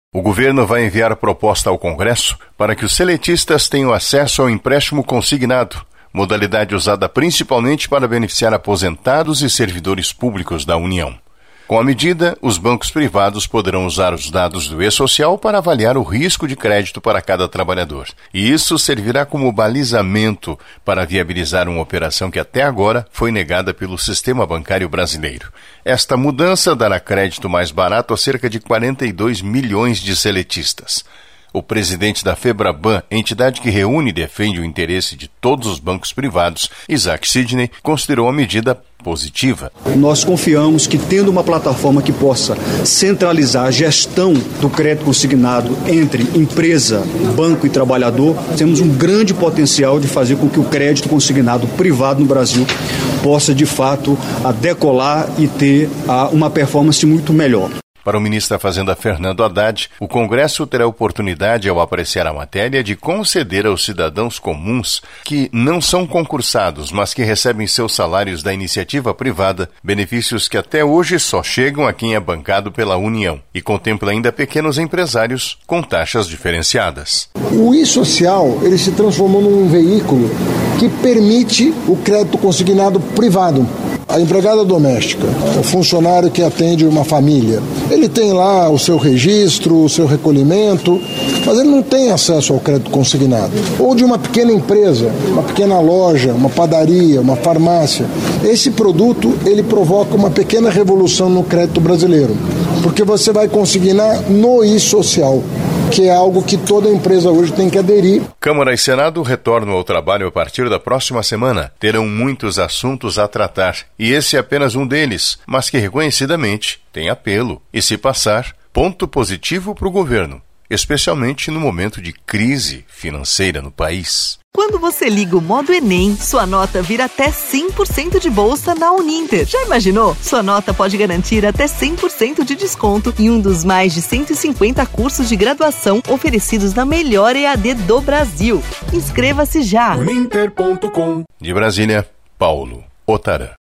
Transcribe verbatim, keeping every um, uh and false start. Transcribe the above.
O governo vai enviar proposta ao Congresso para que os seletistas tenham acesso ao empréstimo consignado, modalidade usada principalmente para beneficiar aposentados e servidores públicos da União. Com a medida, os bancos privados poderão usar os dados do e-social para avaliar o risco de crédito para cada trabalhador. E isso servirá como balizamento para viabilizar uma operação que até agora foi negada pelo sistema bancário brasileiro. Esta mudança dará crédito mais barato a cerca de quarenta e dois milhões de seletistas. O presidente da FEBRABAN, entidade que reúne e defende o interesse de todos os bancos privados, Isaac Sidney, considerou a medida positiva. Nós confiamos que, tendo uma plataforma que possa centralizar a gestão do crédito consignado entre empresa, banco e trabalhador, temos um grande potencial de fazer com que o crédito consignado privado no Brasil possa, de fato, a decolar e ter a, uma performance muito melhor. Para o ministro da Fazenda, Fernando Haddad, o Congresso terá oportunidade, ao apreciar a matéria, de conceder aos cidadãos comuns que não são concursados, mas que recebem seus salários da iniciativa privada, benefícios que até hoje só chegam a quem é bancado pela União e contempla ainda pequenos empresários com taxas diferenciadas. O e-social, ele se transformou num veículo que permite o crédito consignado privado. A empregada doméstica, o funcionário que atende uma família, ele tem lá o seu registro, o seu recolhimento, mas ele não tem acesso ao crédito consignado. Ou de uma pequena empresa, uma pequena loja, uma padaria, uma farmácia. Esse produto, ele provoca uma pequena revolução no crédito brasileiro, porque você vai consignar no e-social, que é algo que toda empresa hoje tem que aderir. Câmara e Senado retornam ao trabalho a partir da próxima semana. Terão muitos assuntos a tratar, e esse é apenas um deles, mas que reconhecidamente tem apelo. E se passar, ponto positivo para o governo, especialmente no momento de crise financeira no país. Quando você liga o modo Enem, sua nota vira até cem por cento de bolsa na Uninter. Já imaginou? Sua nota pode garantir até cem por cento de desconto em um dos mais de cento e cinquenta cursos de graduação oferecidos na melhor E A D do Brasil. Inscreva-se já! Uninter ponto com. De Brasília, Paulo Otarã.